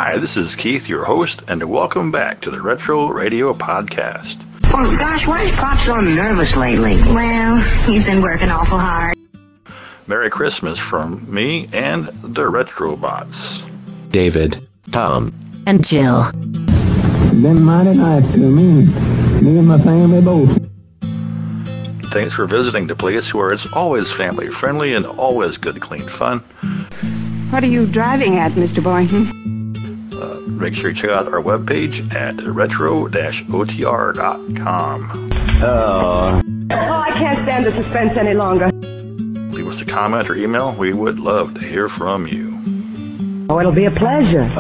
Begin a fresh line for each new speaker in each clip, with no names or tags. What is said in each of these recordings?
Hi, this is Keith, your host, and welcome back to the Retro Radio Podcast.
Oh, gosh, why is Pop so nervous lately?
Well, he's been working awful hard.
Merry Christmas from me and the Retrobots.
David, Tom,
and Jill.
Been mighty nice to me and my family both.
Thanks for visiting the place where it's always family friendly and always good, clean fun.
What are you driving at, Mr. Boynton?
Make sure you check out our webpage at retro-otr.com.
Oh, I can't stand the suspense any longer.
Leave us a comment or email. We would love to hear from you.
Oh, it'll be a pleasure.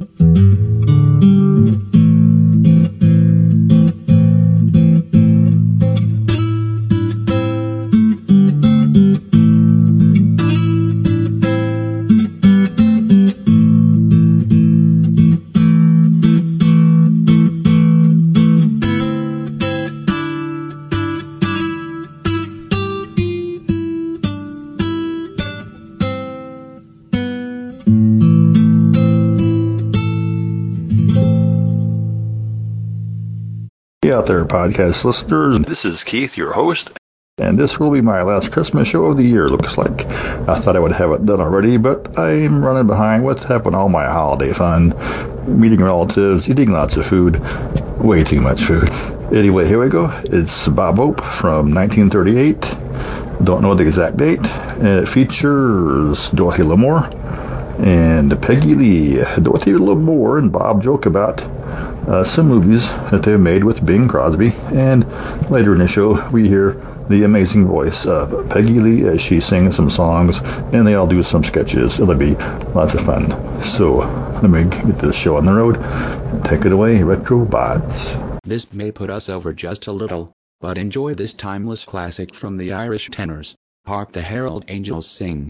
Out there, podcast listeners. This is Keith, your host, and this will be my last Christmas show of the year, looks like. I thought I would have it done already, but I'm running behind with having all my holiday fun, meeting relatives, eating lots of food, way too much food. Anyway, here we go. It's Bob Hope from 1938. Don't know the exact date. And it features Dorothy Lamour and Peggy Lee. Dorothy Lamour and Bob joke about some movies that they've made with Bing Crosby, and later in the show we hear the amazing voice of Peggy Lee as she sings some songs, and they all do some sketches. It'll be lots of fun. So let me get this show on the road. Take it away, Retrobots.
This may put us over just a little, but enjoy this timeless classic from the Irish tenors. Hark the Herald Angels Sing.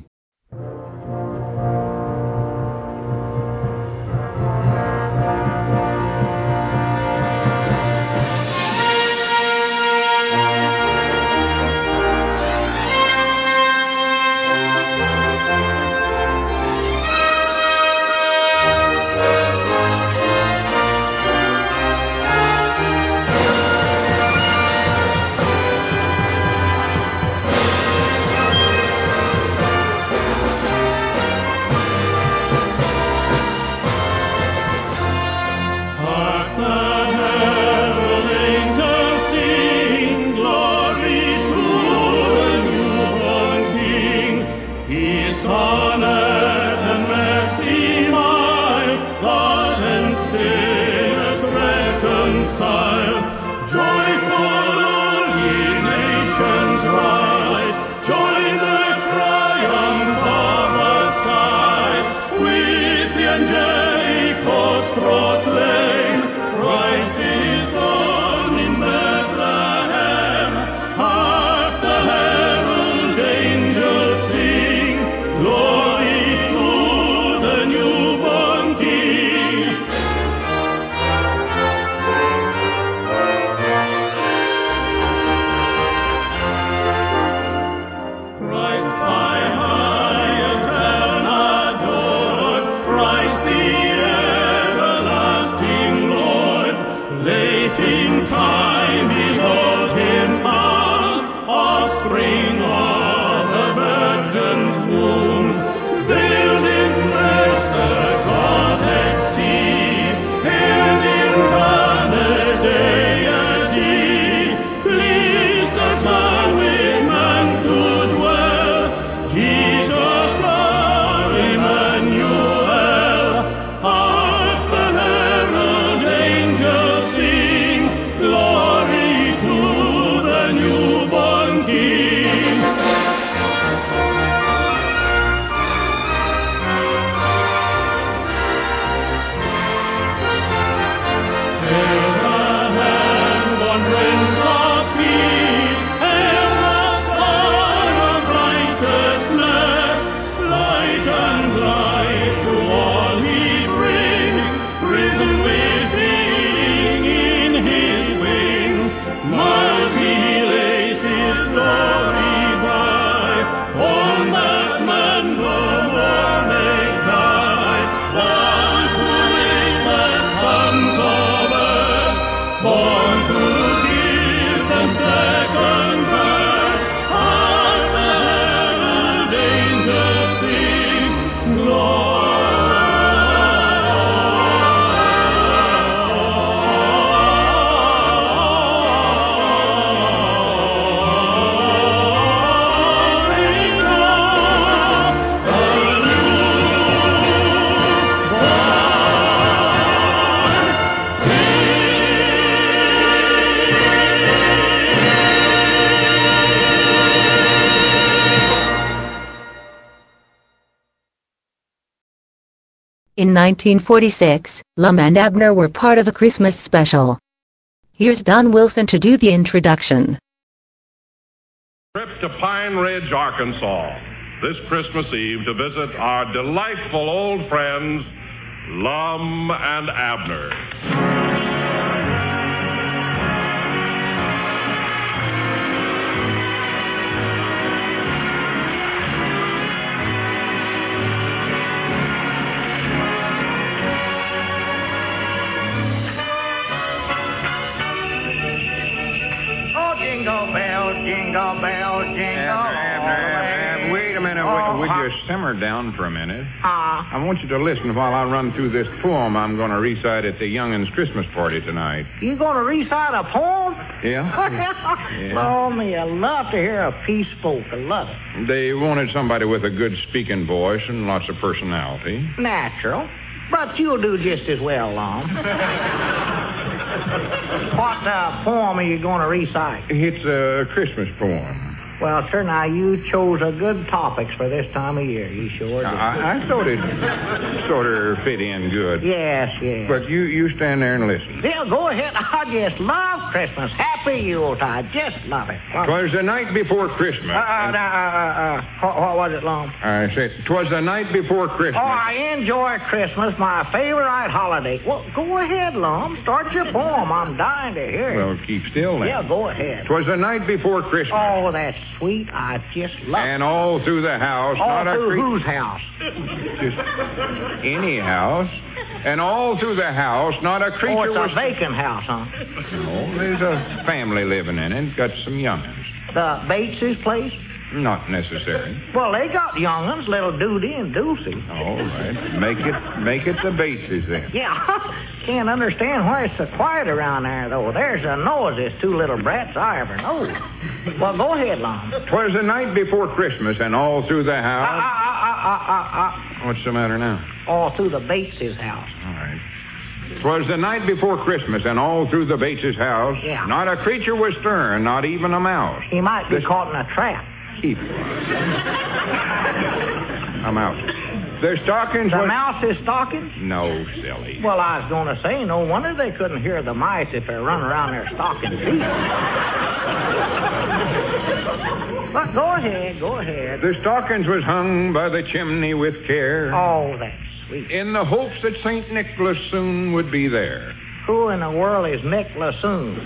In 1946, Lum and Abner were part of a Christmas special. Here's Don Wilson to do the introduction.
Trip to Pine Ridge, Arkansas, this Christmas Eve to visit our delightful old friends, Lum and Abner.
Jingle bell, jingle
Abner, wait a minute. Would you simmer down for a minute?
I
want you to listen while I run through this poem I'm going to recite at the young'uns' Christmas party tonight.
You going to recite a poem?
Yeah.
Oh, me, I love to hear a piece spoke. I love it.
They wanted somebody with a good speaking voice and lots of personality.
Natural. But you'll do just as well, Lum. What poem are you going to recite?
It's a Christmas poem.
Well, sir, now you chose a good topics for this time of year. You sure did.
I thought it sort of fit in good.
Yes.
But you stand there and listen.
Yeah, go ahead. I just love Christmas. Happy Yuletide. Just love it.
'Twas the night before Christmas.
What was it, Lum?
I said, 'twas the night before Christmas.
Oh, I enjoy Christmas, my favorite holiday. Well, go ahead, Lum. Start your poem. I'm dying to hear it.
Well, keep still then.
Yeah, go ahead.
'Twas the night before Christmas.
Oh, that's sweet. I just love it.
And all through the house.
All through whose house?
Just any house. And all through the house, not a creature
was... Oh, it's
was...
a vacant house, huh?
No, there's a family living in it. Got some young'uns.
The Bates' place?
Not necessary.
Well, they got young'uns, little Doody and Doocy.
All right. Make it the Bateses then.
Yeah. Can't understand why it's so quiet around there, though. There's the noisiest two little brats I ever know. Well, go ahead, Lum.
'Twas the night before Christmas, and all through the house... What's the matter now?
All through the Bates' house.
All right. 'Twas the night before Christmas, and all through the Bates' house...
Yeah.
Not a creature was stirring, not even a mouse.
He might be caught in a trap.
Keep. I'm out. Their stockings
The
was...
mouse's stockings?
No, silly.
Well, I was going to say, no wonder they couldn't hear the mice if they're running around their stocking feet. But go ahead.
Their stockings was hung by the chimney with care.
Oh, that's sweet.
In the hopes that St. Nicholas soon would be there.
Who in the world is Nick Lassoon?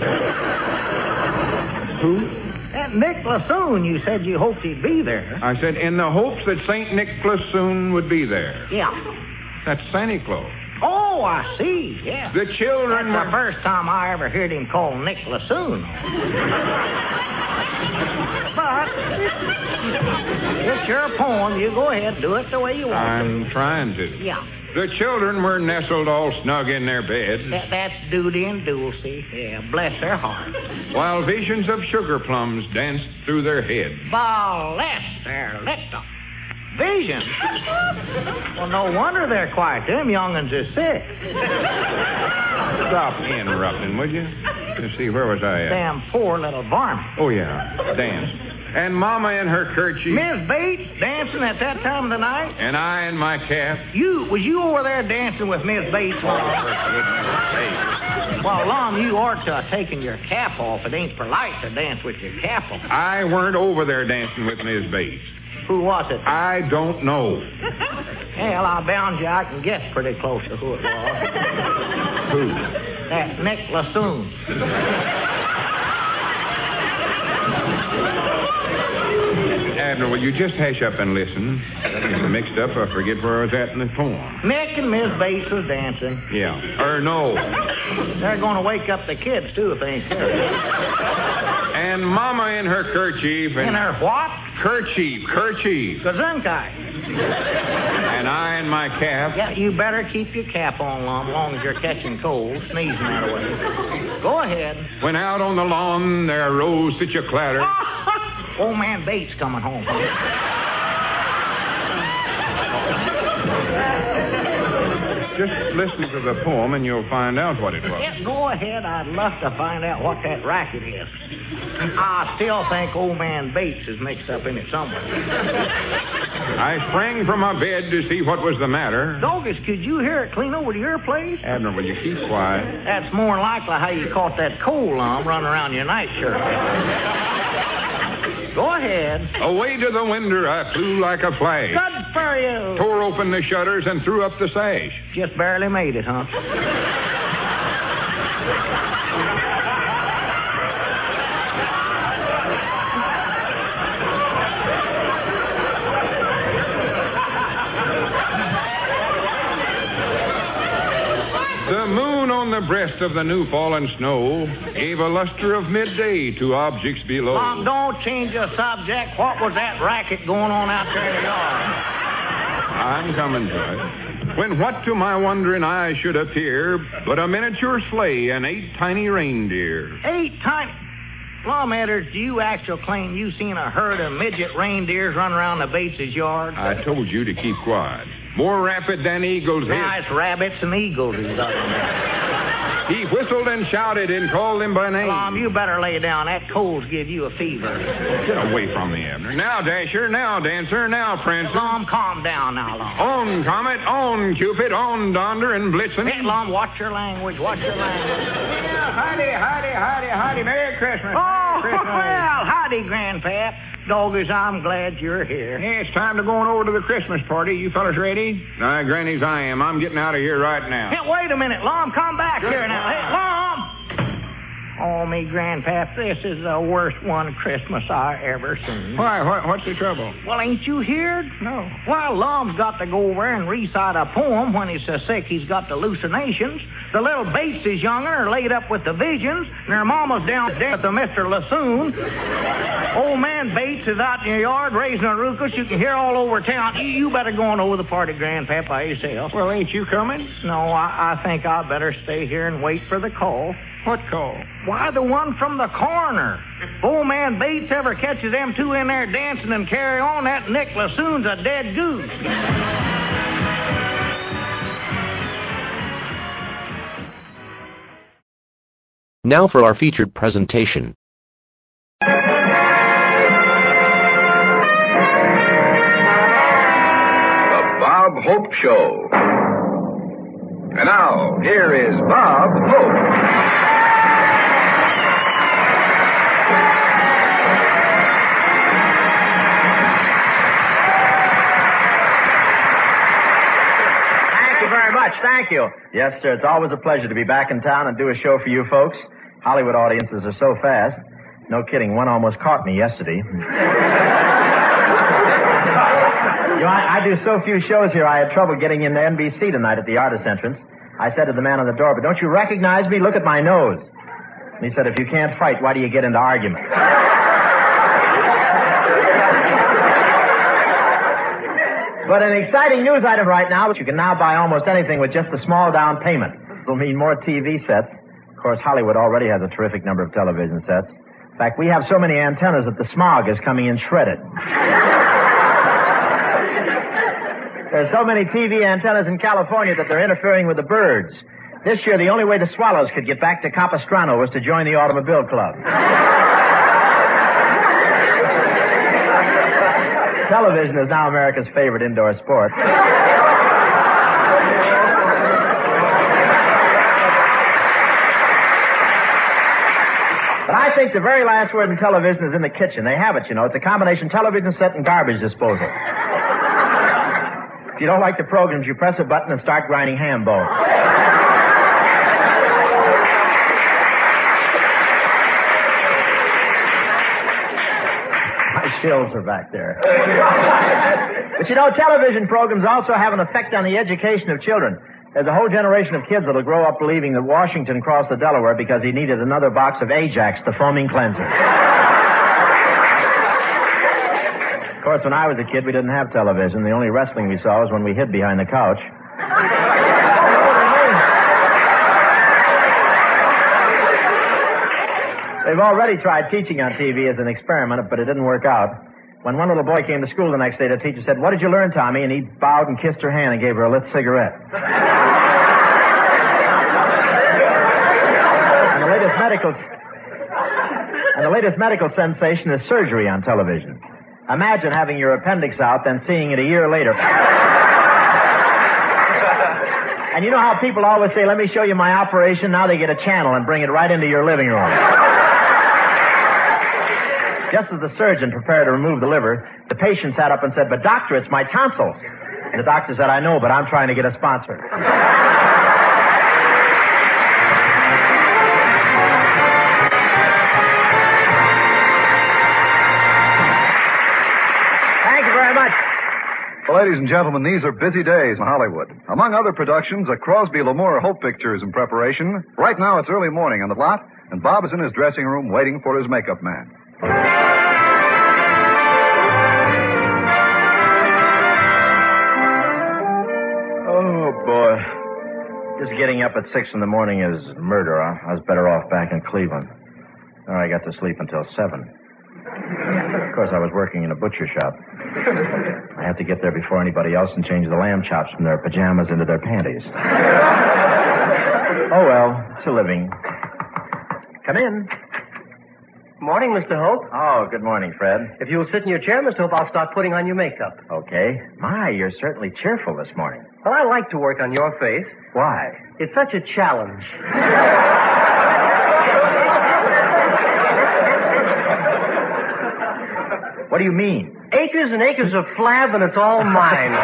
Who?
That Nick Lassoon, you said you hoped he'd be there.
I said, in the hopes that St. Nicholas soon would be there.
Yeah.
That's Santa Claus.
Oh, I see, yeah.
The children
That's the first time I ever heard him call Nick Lassoon. But it's your poem. You go ahead, do it the way you want
I'm trying to.
Yeah.
The children were nestled all snug in their beds.
That's Doody and Dulcie. Yeah, bless their hearts.
While visions of sugar plums danced through their heads.
Bless their little visions. Well, no wonder they're quiet. Them young'uns is sick.
Stop interrupting, would you? Let's see, where was I at?
Damn poor little varmint.
Oh, yeah, dance. And Mama in her kerchief.
Miss Bates dancing at that time of the night?
And I in my cap.
Was you over there dancing with Miss Bates?
Oh, for goodness sake.
Well, Lum, you ought to have taken your cap off. It ain't polite to dance with your cap off.
I weren't over there dancing with Miss Bates.
Who was it?
I don't know.
Hell, I bound you I can guess pretty close to who it was.
Who?
That Nick Lassoon.
Abner, will you just hush up and listen? It's mixed up. I forget where I was at in the poem.
Nick and Miss Bates was dancing.
Yeah. No.
They're going to wake up the kids, too, if they ain't careful.
And Mama in her kerchief.
In her what?
Kerchief.
Gesundheit.
And I in my cap.
Yeah, you better keep your cap on, Lum, as long as you're catching cold, sneezing that away. Go ahead.
When out on the lawn there arose such a clatter.
Old man Bates coming home.
Just listen to the poem and you'll find out what it was.
Yeah, go ahead. I'd love to find out what that racket is. I still think old man Bates is mixed up in it somewhere.
I sprang from my bed to see what was the matter.
Doggis, could you hear it clean over to your place?
Abner, will you keep quiet?
That's more than likely how you caught that coal lump running around your nightshirt. Go ahead.
Away to the window I flew like a flash.
Good for you.
Tore open the shutters and threw up the sash.
Just barely made it, huh?
The moon on the breast of the new fallen snow gave a luster of midday to objects below.
Mom, don't change the subject. What was that racket going on out there in the yard?
I'm coming to it. When what to my wondering eyes should appear but a miniature sleigh and 8 tiny reindeer.
8 tiny... Lawmakers, do you actually claim you seen a herd of midget reindeers run around the Bates' yard?
I told you to keep quiet. More rapid than eagles.
Nice rabbits and eagles he's talking about.
He whistled and shouted and called them by name.
Lom, you better lay down. That cold's give you a fever.
Get away from me, Abner. Now, Dasher. Now, Dancer. Now, Prince.
Lom, calm down now, Lom.
On Comet. On Cupid. On Donder and Blitzen.
Hey, Lom, watch your language. Watch your language.
Yeah, howdy. Merry Christmas.
Oh,
Merry Christmas.
well, howdy, Grandpap. Doggies, I'm glad you're here.
Yeah, it's time to go on over to the Christmas party. You fellas ready?
Aye, Grannies, I am. I'm getting out of here right now.
Hey, wait a minute, Lom. Come back here now. Hey, Lom! Oh, me, Grandpap, this is the worst one Christmas I ever seen.
Why? What's the trouble?
Well, ain't you heard?
No.
Well, Lom's got to go over and recite a poem when he's so sick he's got hallucinations. The little Bates is younger are laid up with the visions, and their mama's down there with the Mr. Lassoon. Old man Bates is out in your yard raising a ruckus you can hear all over town. You better go on over the party, Grandpap, by yourself.
Well, ain't you coming?
No, I think I better stay here and wait for the call.
What call?
Why, the one from the coroner. If old man Bates ever catches them two in there dancing and carry on, that Nick Lassoon's a dead goose.
Now for our featured presentation.
The Bob Hope Show. And now, here is Bob Hope.
Thank you. Yes, sir. It's always a pleasure to be back in town and do a show for you folks. Hollywood audiences are so fast. No kidding. One almost caught me yesterday. I do so few shows here, I had trouble getting into NBC tonight at the artist entrance. I said to the man on the door, "But don't you recognize me? Look at my nose." And he said, "If you can't fight, why do you get into arguments?" But an exciting news item right now, which you can now buy almost anything with just a small down payment. It'll mean more TV sets. Of course, Hollywood already has a terrific number of television sets. In fact, we have so many antennas that the smog is coming in shredded. There's so many TV antennas in California that they're interfering with the birds. This year, the only way the swallows could get back to Capistrano was to join the Automobile Club. Television is now America's favorite indoor sport. But I think the very last word in television is in the kitchen. They have it, you know. It's a combination television set and garbage disposal. If you don't like the programs, you press a button and start grinding ham bones. Chills are back there. But you know, television programs also have an effect on the education of children. There's a whole generation of kids that'll grow up believing that Washington crossed the Delaware because he needed another box of Ajax, the foaming cleanser. Of course, when I was a kid, we didn't have television. The only wrestling we saw was when we hid behind the couch. They've already tried teaching on TV as an experiment, but it didn't work out. When one little boy came to school the next day, the teacher said, "What did you learn, Tommy?" And he bowed and kissed her hand and gave her a lit cigarette. latest medical sensation is surgery on television. Imagine having your appendix out, then seeing it a year later. And you know how people always say, let me show you my operation? Now they get a channel and bring it right into your living room. Just as the surgeon prepared to remove the liver, the patient sat up and said, but doctor, it's my tonsils. And the doctor said, I know, but I'm trying to get a sponsor.
Ladies and gentlemen, these are busy days in Hollywood. Among other productions, a Crosby Lamour Hope picture is in preparation. Right now, it's early morning on the lot, and Bob is in his dressing room waiting for his makeup man.
Oh, boy. Just getting up at 6 in the morning is murder. I was better off back in Cleveland. I got to sleep until 7. Of course, I was working in a butcher shop. I had to get there before anybody else and change the lamb chops from their pajamas into their panties. Oh, well, it's a living. Come in.
Morning, Mr. Hope.
Oh, good morning, Fred.
If you'll sit in your chair, Mr. Hope, I'll start putting on your makeup.
Okay. My, you're certainly cheerful this morning.
Well, I like to work on your face.
Why?
It's such a challenge.
What do you mean?
Acres and acres of flab, and it's all mine.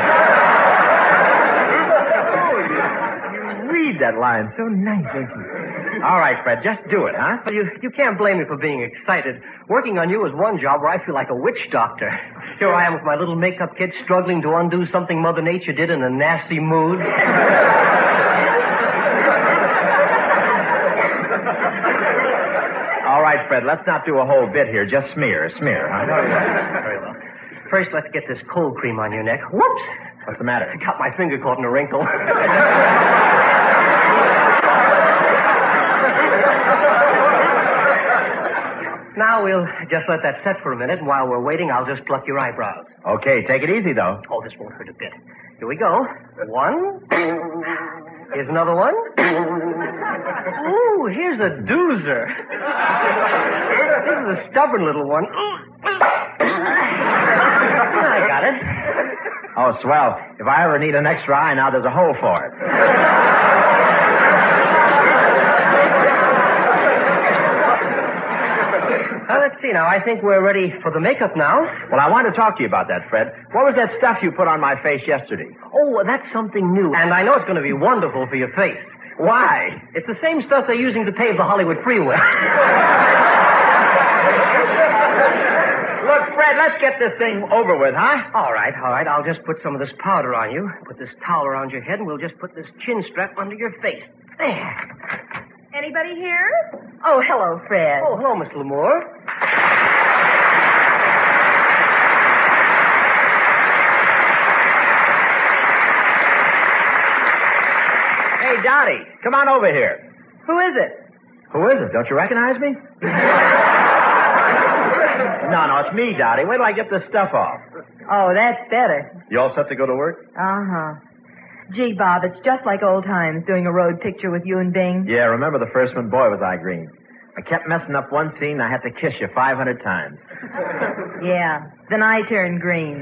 You read that line so nice, don't you? All right, Fred, just do it, huh?
Well, you can't blame me for being excited. Working on you is one job where I feel like a witch doctor. Here I am with my little makeup kit struggling to undo something Mother Nature did in a nasty mood.
All right, Fred, let's not do a whole bit here. Just smear, huh?
Very well. First, let's get this cold cream on your neck. Whoops!
What's the matter?
I got my finger caught in a wrinkle. Now we'll just let that set for a minute, and while we're waiting, I'll just pluck your eyebrows.
Okay, take it easy, though.
Oh, this won't hurt a bit. Here we go. One. Here's another one. Ooh, here's a doozer. This is a stubborn little one. I got it.
Oh, swell. If I ever need an extra eye, now there's a hole for it.
Let's see now. I think we're ready for the makeup now.
Well, I want to talk to you about that, Fred. What was that stuff you put on my face yesterday?
Oh, that's something new. And I know it's going to be wonderful for your face.
Why?
It's the same stuff they're using to pave the Hollywood freeway.
Look, Fred, let's get this thing over with, huh?
All right. I'll just put some of this powder on you. Put this towel around your head, and we'll just put this chin strap under your face. There.
Anybody here? Oh, hello, Fred.
Oh, hello, Miss Lamour.
Hey, Dottie, come on over here.
Who is it?
Who is it? Don't you recognize me? No, it's me, Dottie. Wait till I get this stuff off.
Oh, that's better.
You all set to go to work?
Uh-huh. Gee, Bob, it's just like old times doing a road picture with you and Bing.
Yeah, remember the first one? Boy, was I green. I kept messing up one scene, I had to kiss you 500 times.
Yeah, then I turned green.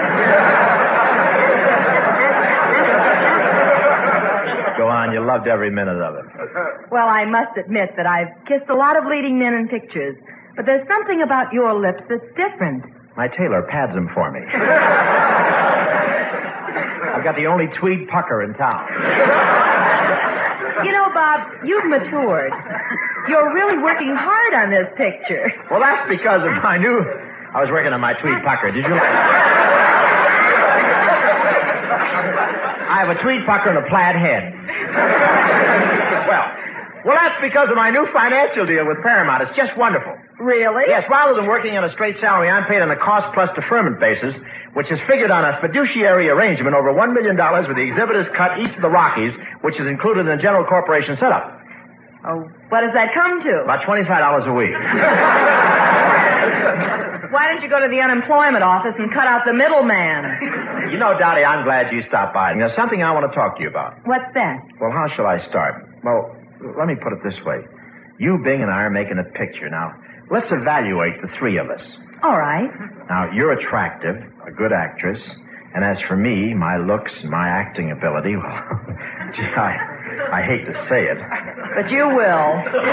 Go on, you loved every minute of it.
Well, I must admit that I've kissed a lot of leading men in pictures, but there's something about your lips that's different.
My tailor pads them for me. I've got the only tweed pucker in town.
You know, Bob, you've matured. You're really working hard on this picture.
Well, that's because of my new... I was working on my tweed pucker. Did you like it? I have a tweed pucker and a plaid head. Well, that's because of my new financial deal with Paramount. It's just wonderful.
Really?
Yes, rather than working on a straight salary, I'm paid on a cost-plus deferment basis, which is figured on a fiduciary arrangement over $1 million with the exhibitors cut east of the Rockies, which is included in the general corporation setup.
Oh, what does that come to?
About $25 a week.
Why don't you go to the unemployment office and cut out the middleman?
You know, Dottie, I'm glad you stopped by. There's something I want to talk to you about.
What's that?
Well, how shall I start? Well, let me put it this way. You, Bing, and I are making a picture. Now, let's evaluate the three of us.
All right.
Now, you're attractive, a good actress. And as for me, my looks and my acting ability, well, gee, I hate to say it.
But you will.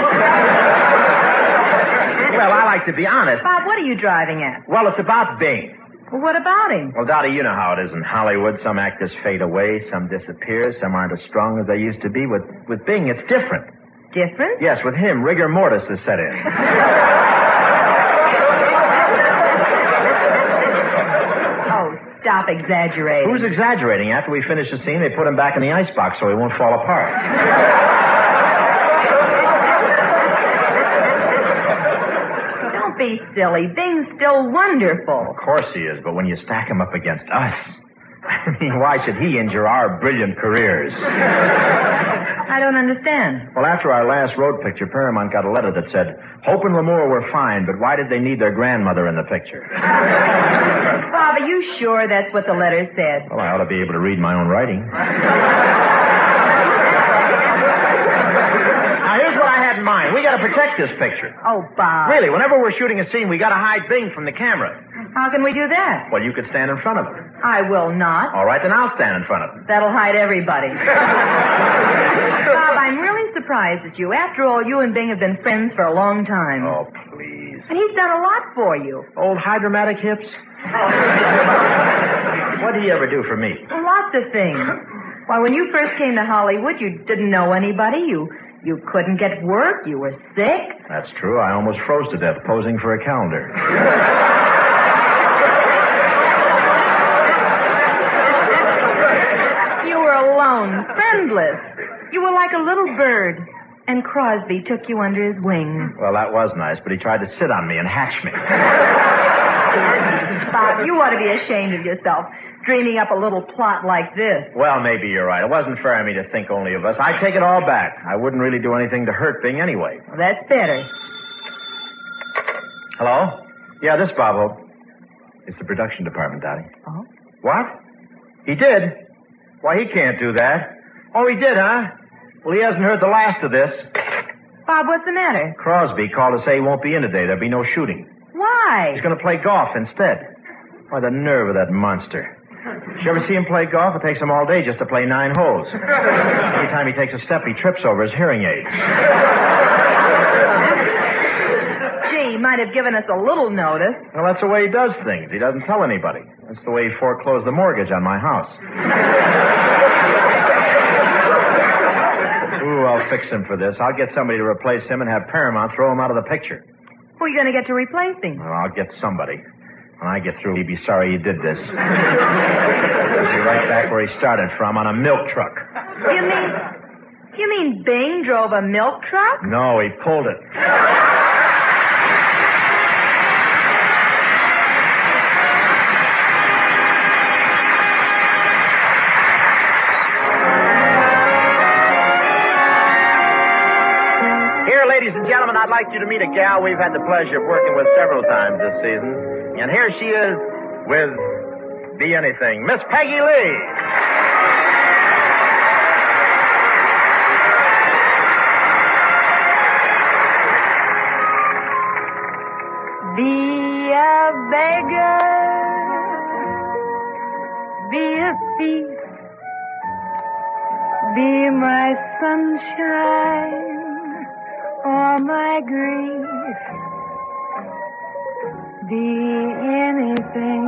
Well, I like to be honest.
Bob, what are you driving at?
Well, it's about Bing.
Well, what about him?
Well, Dottie, you know how it is in Hollywood. Some actors fade away, some disappear, some aren't as strong as they used to be. With Bing, it's different.
Different?
Yes, with him, rigor mortis is set in.
Stop exaggerating.
Who's exaggerating? After we finish the scene, they put him back in the icebox so he won't fall apart.
Don't be silly. Bing's still wonderful.
Of course he is, but when you stack him up against us, I mean, why should he injure our brilliant careers?
I don't understand.
Well, after our last road picture, Paramount got a letter that said, Hope and Lamour were fine, but why did they need their grandmother in the picture?
Bob, are you sure that's what the letter said?
Well, I ought to be able to read my own writing. Now, here's what I had in mind. We got to protect this picture.
Oh, Bob.
Really, whenever we're shooting a scene, we got to hide Bing from the camera.
How can we do that?
Well, you could stand in front of him.
I will not.
All right, then I'll stand in front of him.
That'll hide everybody. Bob, I'm really surprised at you. After all, you and Bing have been friends for a long time.
Oh, please.
And he's done a lot for you.
Old hydromatic hips? What did he ever do for me?
Lots of things. Why, when you first came to Hollywood, you didn't know anybody. You couldn't get work. You were sick.
That's true. I almost froze to death posing for a calendar.
You were alone, friendless. You were like a little bird. And Crosby took you under his wing.
Well, that was nice, but he tried to sit on me and hatch me.
Bob, you ought to be ashamed of yourself, dreaming up a little plot like this.
Well, maybe you're right. It wasn't fair of me to think only of us. I take it all back. I wouldn't really do anything to hurt Bing anyway.
Well, that's better.
Hello? Yeah, this is Bob Hope. It's the production department, Dottie.
Oh?
What? He did? Why, he can't do that. Oh, he did, huh? Well, he hasn't heard the last of this.
Bob, what's the matter?
Crosby called to say he won't be in today. There'll be no shooting.
Why?
He's going to play golf instead. Why, the nerve of that monster. Did you ever see him play golf? It takes him all day just to play 9 holes. Every time he takes a step, he trips over his hearing aids.
Gee, he might have given us a little notice.
Well, that's the way he does things. He doesn't tell anybody. That's the way he foreclosed the mortgage on my house. Ooh, I'll fix him for this. I'll get somebody to replace him and have Paramount throw him out of the picture.
Who are you going to get to replace him?
Well, I'll get somebody. When I get through, he'd be sorry he did this. He'll be right back where he started from, on a milk truck.
You mean Bing drove a milk truck?
No, he pulled it. Ladies and gentlemen, I'd like you to meet a gal we've had the pleasure of working with several times this season. And here she is with Be Anything, Miss Peggy Lee.
Be a beggar, be a thief, be my sunshine or my grief, be anything,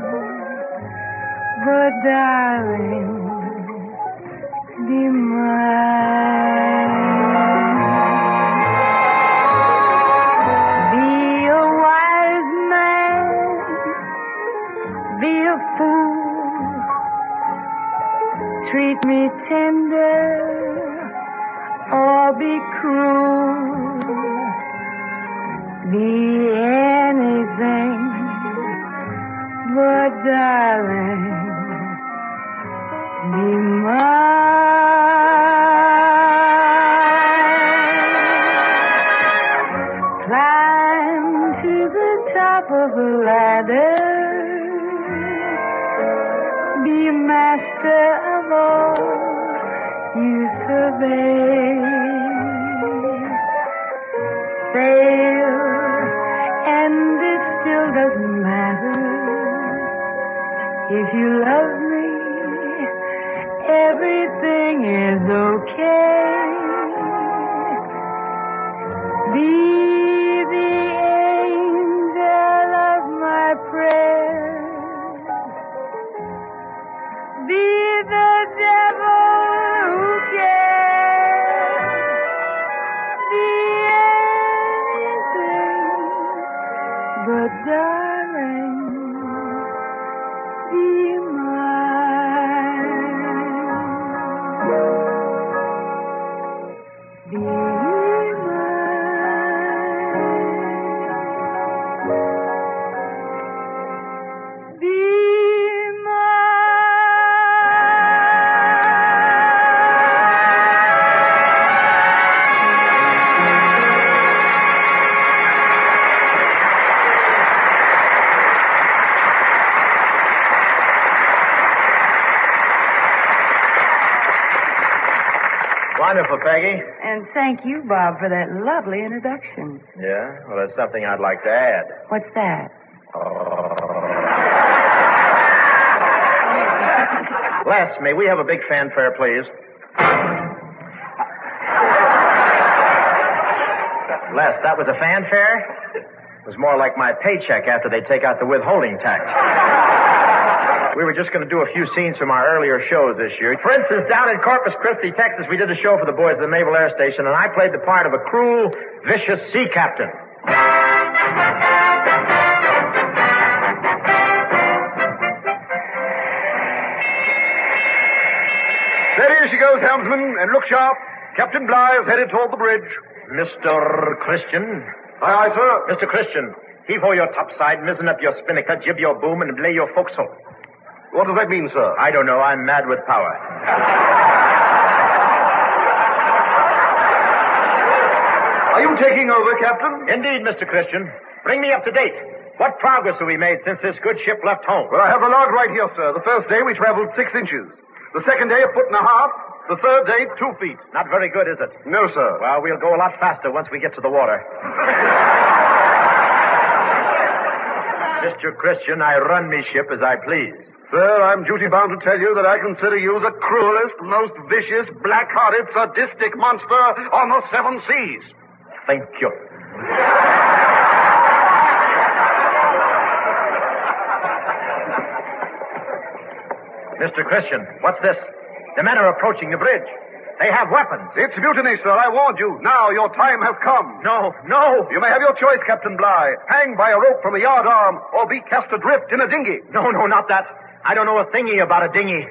but darling, be mine. Be a wise man, be a fool, treat me tender or be cruel. Be anything, but darling, be mine. Climb to the top of the ladder, be master of all you survey. fail, and it still doesn't matter. If you love me, everything is okay. Be the angel of my prayers. Be the devil who cares. Be anything but darling, be mine. Be mine.
Wonderful, Peggy.
And thank you, Bob, for that lovely introduction.
Yeah? Well, there's something I'd like to add.
What's that?
Les, may we have a big fanfare, please? Les, that was a fanfare? It was more like my paycheck after they take out the withholding tax. We were just going to do a few scenes from our earlier shows this year. For instance, down in Corpus Christi, Texas, we did a show for the boys at the Naval Air Station, and I played the part of a cruel, vicious sea captain.
Steady as she goes, helmsman, and look sharp. Captain Bligh is headed toward the bridge.
Mr. Christian?
Aye, aye, sir.
Mr. Christian, heave-ho your topside, mizzen up your spinnaker, jib your boom, and lay your forecastle.
What does that mean, sir?
I don't know. I'm mad with power.
Are you taking over, Captain?
Indeed, Mr. Christian. Bring me up to date. What progress have we made since this good ship left home?
Well, I have the log right here, sir. The first day we traveled 6 inches. The second day, 1.5 feet. The third day, 2 feet.
Not very good, is it?
No, sir.
Well, we'll go a lot faster once we get to the water. Mr. Christian, I run me ship as I please.
Sir, I'm duty-bound to tell you that I consider you the cruelest, most vicious, black-hearted, sadistic monster on the 7 seas.
Thank you. Mr. Christian, what's this? The men are approaching the bridge. They have weapons.
It's mutiny, sir. I warned you. Now your time has come.
No, no.
You may have your choice, Captain Bligh. Hang by a rope from a yard arm or be cast adrift in a dinghy.
No, not that. I don't know a thingy about a dinghy.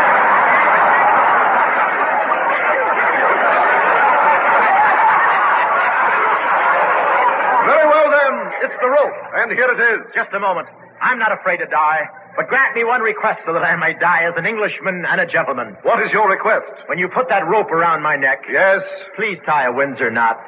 Very well, then. It's the rope. And here it is.
Just a moment. I'm not afraid to die. But grant me one request so that I may die as an Englishman and a gentleman.
What is your request?
When you put that rope around my neck...
Yes?
Please tie a Windsor knot.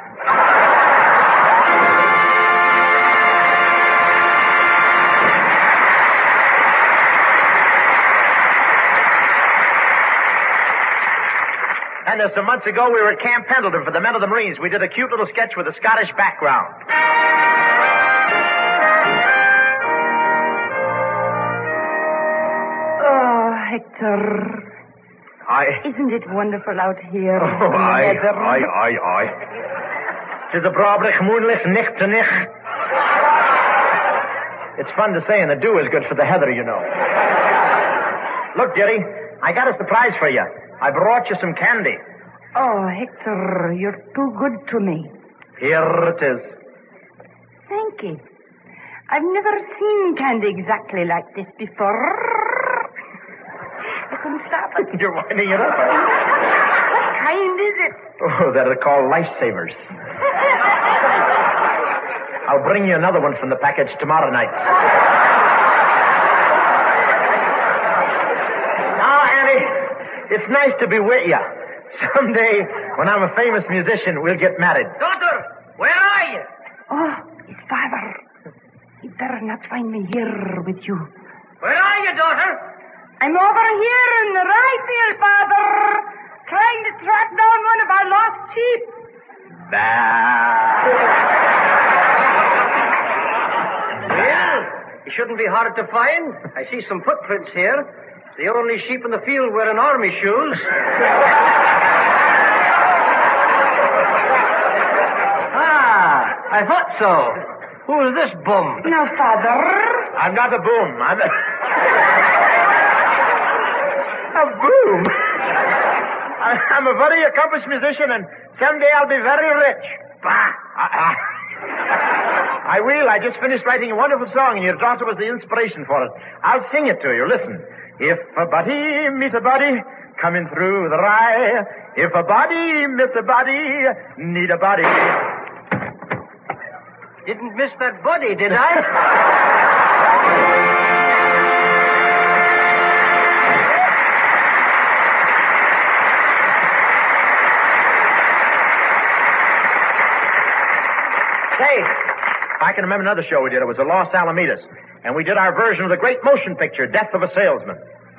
And some months ago, we were at Camp Pendleton for the Men of the Marines. We did a cute little sketch with a Scottish background.
Oh, Hector. Isn't it wonderful out here?
Oh, aye. Tis a brabrich, moonlich, nicht to nicht. It's fun to say, and the dew is good for the heather, you know. Look, dearie, I got a surprise for you. I brought you some candy.
Oh, Hector, you're too good to me.
Here it is.
Thank you. I've never seen candy exactly like this before. I couldn't stop it.
You're winding it up.
What kind is it?
Oh, they're called lifesavers. I'll bring you another one from the package tomorrow night. It's nice to be with you. Someday, when I'm a famous musician, we'll get married.
Daughter, where are you?
Oh, his father. He'd better not find me here with you.
Where are you, daughter?
I'm over here in the rye field, Father, trying to track down one of our lost sheep.
Well, it shouldn't be hard to find. I see some footprints here. It's the only sheep in the field wearing army shoes. I thought so. Who is this bum?
No, Father.
I'm not a boom. I'm a boom. I'm a very accomplished musician, and someday I'll be very rich. Bah! I will. I just finished writing a wonderful song, and your daughter was the inspiration for it. I'll sing it to you. Listen. If a body meets a body coming through the rye, if a body meets a body, need a body.
Didn't miss that body, did I?
Say, I can remember another show we did. It was the Los Alamitas. And we did our version of the great motion picture, Death of a Salesman.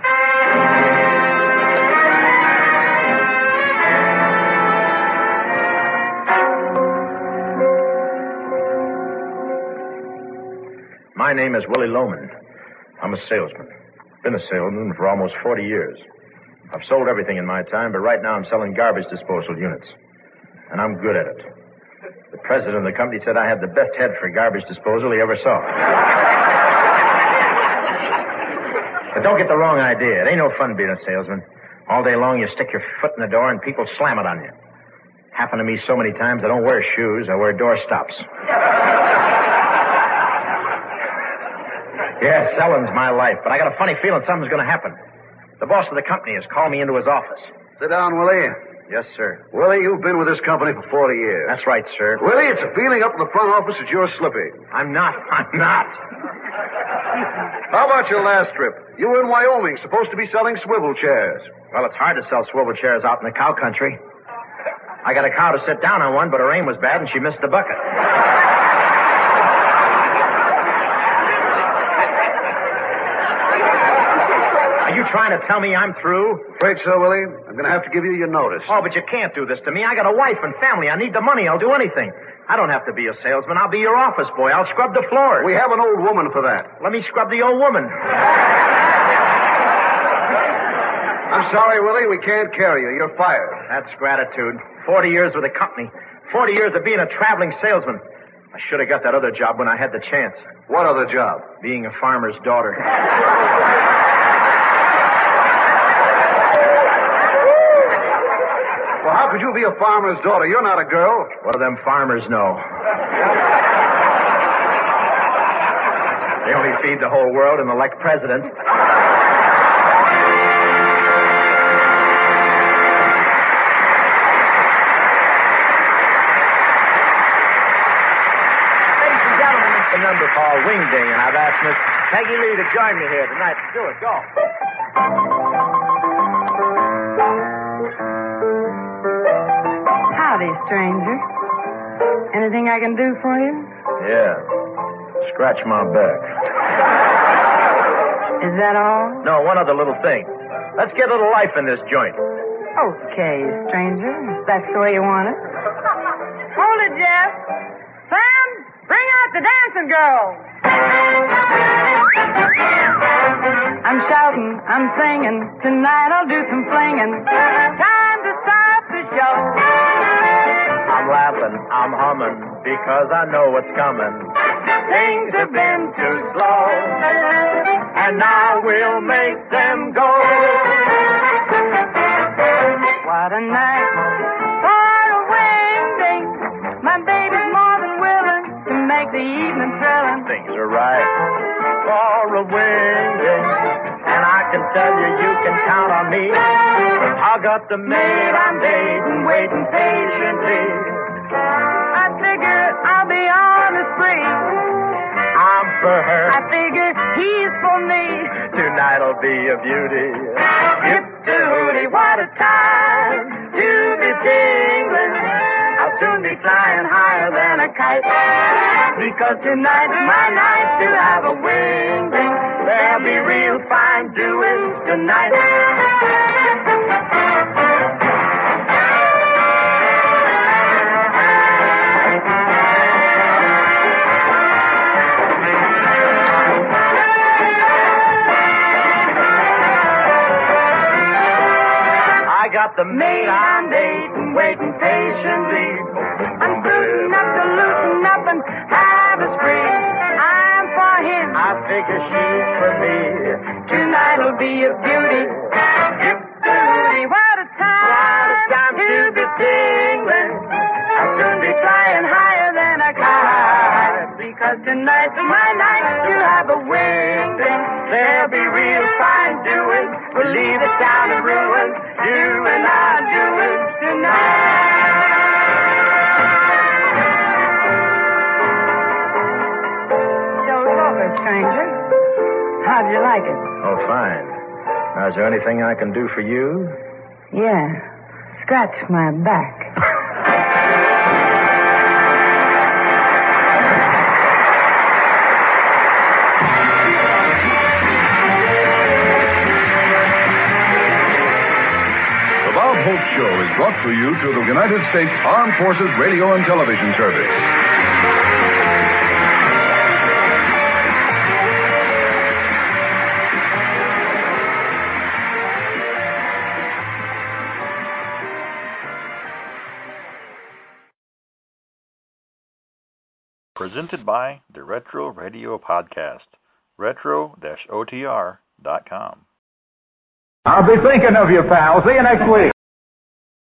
My name is Willie Loman. I'm a salesman. Been a salesman for almost 40 years. I've sold everything in my time, but right now I'm selling garbage disposal units. And I'm good at it. The president of the company said I had the best head for garbage disposal he ever saw. But don't get the wrong idea. It ain't no fun being a salesman. All day long you stick your foot in the door and people slam it on you. Happened to me so many times I don't wear shoes, I wear door stops. Yeah, selling's my life, but I got a funny feeling something's going to happen. The boss of the company has called me into his office.
Sit down, Willie.
Yes, sir.
Willie, you've been with this company for 40 years.
That's right, sir.
Willie, it's a feeling up in the front office that you're slipping.
I'm not.
How about your last trip? You were in Wyoming, supposed to be selling swivel chairs.
Well, it's hard to sell swivel chairs out in the cow country. I got a cow to sit down on one, but her aim was bad and she missed the bucket. Are you trying to tell me I'm through?
Afraid so, Willie. I'm going to have to give you your notice.
Oh, but you can't do this to me. I got a wife and family. I need the money. I'll do anything. I don't have to be a salesman. I'll be your office boy. I'll scrub the floors.
We have an old woman for that.
Let me scrub the old woman.
I'm sorry, Willie. We can't carry you. You're fired.
That's gratitude. 40 years with the company. 40 years of being a traveling salesman. I should have got that other job when I had the chance.
What other job?
Being a farmer's daughter.
Well, how could you be a farmer's daughter? You're not a girl.
What do them farmers know? They only feed the whole world and elect president. Ladies and gentlemen, it's the number called Wing Ding, and I've asked Miss Peggy Lee to join me here tonight. Let's do it. Go.
Howdy, stranger. Anything I can do for you?
Yeah. Scratch my back.
Is that all?
No, one other little thing. Let's get a little life in this joint.
Okay, stranger. If that's the way you want it. Hold it, Jeff. Sam, bring out the dancing girls. I'm shouting, I'm singing. Tonight I'll do some flinging. Time to start the show.
I'm laughing, I'm humming, because I know what's coming. Things have been too slow, and now we'll make them go.
What a night for a wing-ding. My baby's more than willing to make the evening thrilling.
Things are right for a wing-ding, and I can tell you, you can count on me. I got the maid I'm dating, waiting patiently.
I figure I'll be on the spree.
I'm for her.
I figure he's for me.
Tonight'll be a beauty.
Hip-de-hooty, what a time to be tingling. I'll soon be flying higher than a kite. Because tonight's my night to have a wing-ding. There'll be real fine doings tonight. got the maid on date and waiting patiently. I'm suiting up to loosen up and have a spree. I'm for him. I figure she's for me. Tonight'll be a beauty. What a time to be tingling. I'll soon be flying higher than a kite. Because tonight's my night to have a wing thing. There'll be real fine doing. We'll leave the town in ruins. You and I'll do it tonight.
So, Walker, stranger, how'd you like it?
Oh, fine. Now, is there anything I can do for you?
Yeah, scratch my back.
The Bob Hope Show is brought to you through the United States Armed Forces Radio and Television Service.
Presented by the Retro Radio Podcast, retro-otr.com.
I'll be thinking of you, pal. See you next week.